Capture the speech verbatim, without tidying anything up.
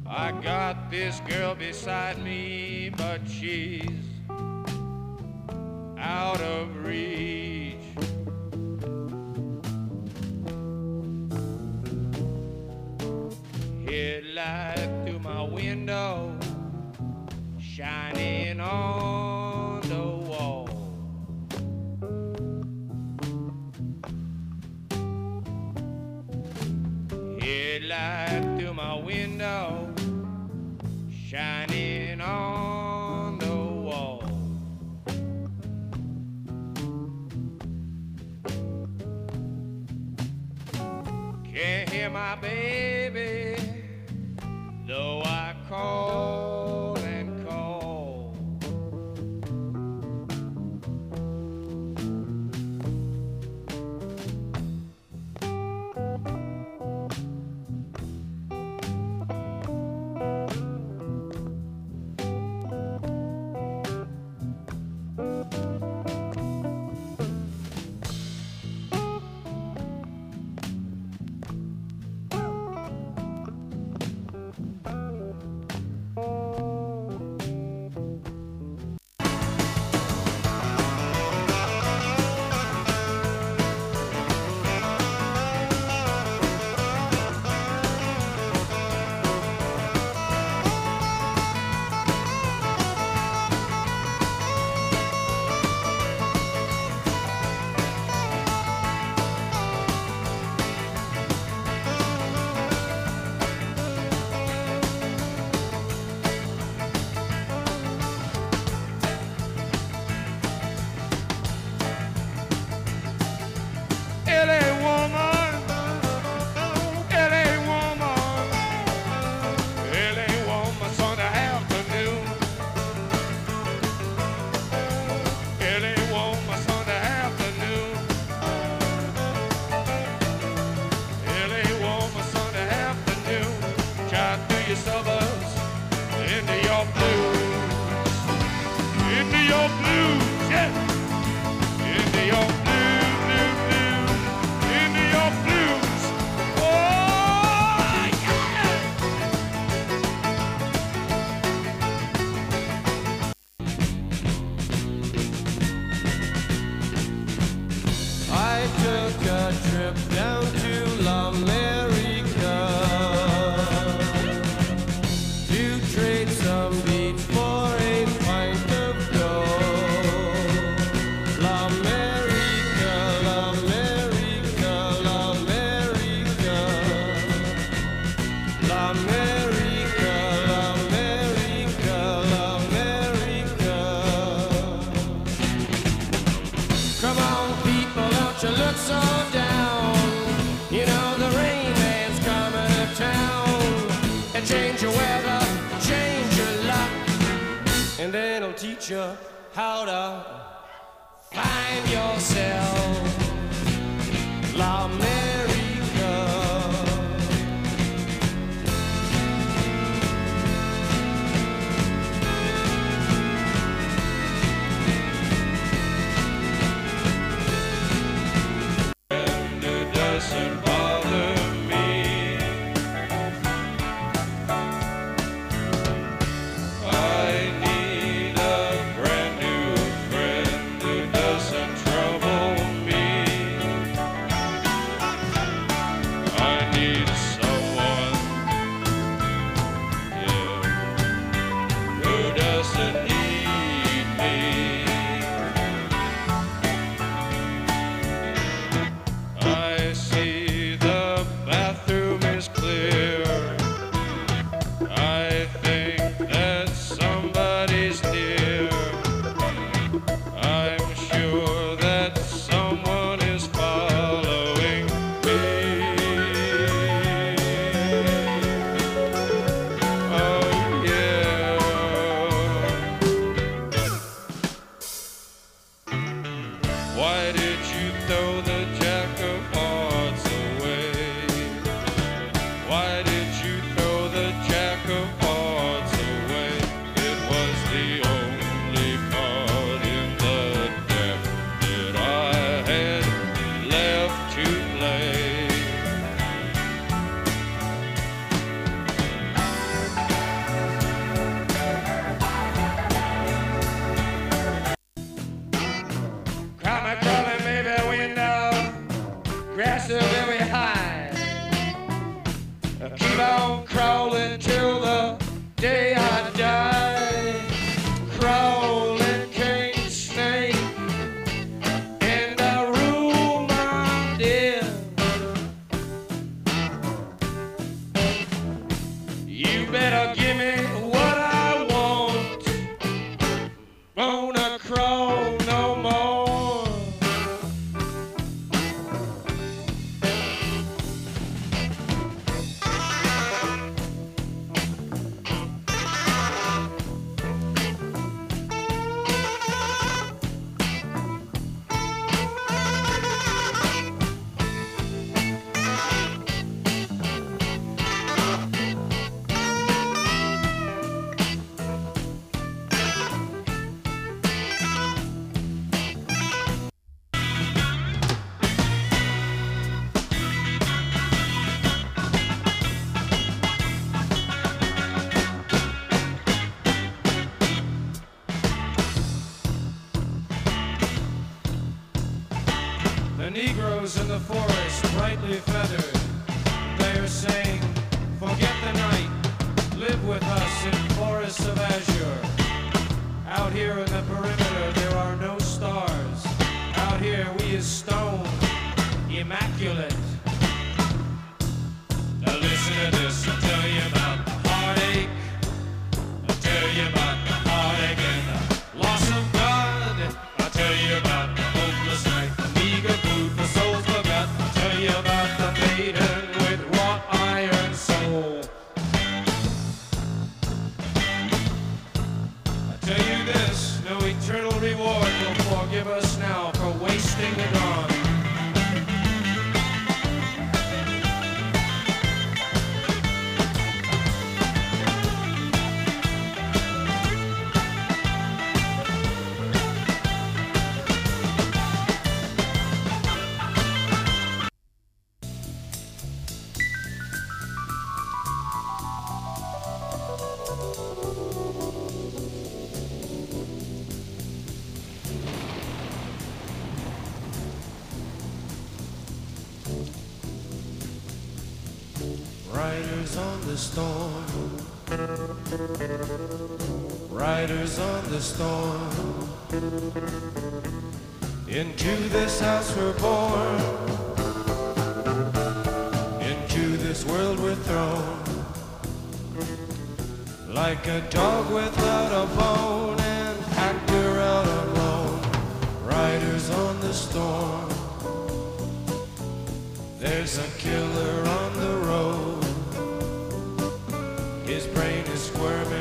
I got this girl beside me, but she's out of reach. Headlight through my window, shining on the wall. Headlight through my window, shining on the wall. Can't hear my baby, though I call and call. Teach you how to find yourself, L'America. And it doesn't bother me. I need a brand new friend who doesn't trouble me. I need someone, yeah, who doesn't need me. I see the bathroom is clear. I think that somebody's near. I'm sure that someone is following me. Oh yeah. Why did you throw the jack of hearts away? Why did you throw the jack of hearts away? It was the only card in the deck that I had left to play. on crawling till the day I die. Crawling king snake in the room I'm in. You better give me what I want. Wanna crawl no more. The Negroes in the forest, brightly feathered, they are saying, forget the night, live with us in forests of azure. Out here in the perimeter there are no stars. Out here we is stone, immaculate. Now listen to this, I'll tell you about the heartache. I'll tell you about the heartache and the loss of God. I'll tell you about the hopeless night, the meager food for souls forgot. I'll tell you about the maiden with wrought iron soul. I'll tell you this, no eternal reward will forgive us now for wasting the dawn. Riders on the storm, riders on the storm. Into this house we're born, into this world we're thrown. Like a dog without a bone, and actor out alone. Riders on the storm, there's a killer on the road. His brain is squirming